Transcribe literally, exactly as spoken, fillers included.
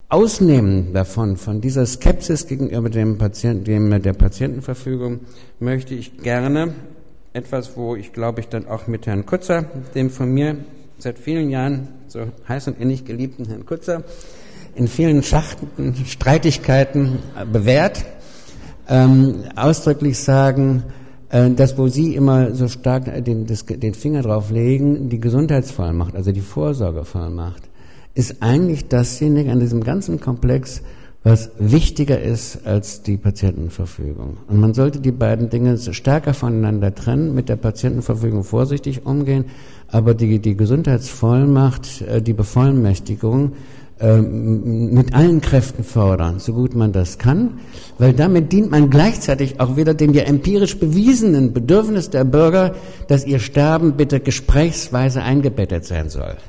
Ausnehmen davon, von dieser Skepsis gegenüber dem Patienten, dem, der Patientenverfügung, möchte ich gerne etwas, wo ich glaube ich dann auch mit Herrn Kutzer, dem von mir seit vielen Jahren so heiß und innig geliebten Herrn Kutzer, in vielen Schachten, Streitigkeiten bewährt, ähm, ausdrücklich sagen, äh, dass wo Sie immer so stark den, das, den Finger drauf legen, die Gesundheitsvollmacht, also die Vorsorgevollmacht, ist eigentlich dasjenige an diesem ganzen Komplex, was wichtiger ist als die Patientenverfügung. Und man sollte die beiden Dinge stärker voneinander trennen, mit der Patientenverfügung vorsichtig umgehen, aber die, die Gesundheitsvollmacht, die Bevollmächtigung mit allen Kräften fordern, so gut man das kann, weil damit dient man gleichzeitig auch wieder dem ja empirisch bewiesenen Bedürfnis der Bürger, dass ihr Sterben bitte gesprächsweise eingebettet sein soll.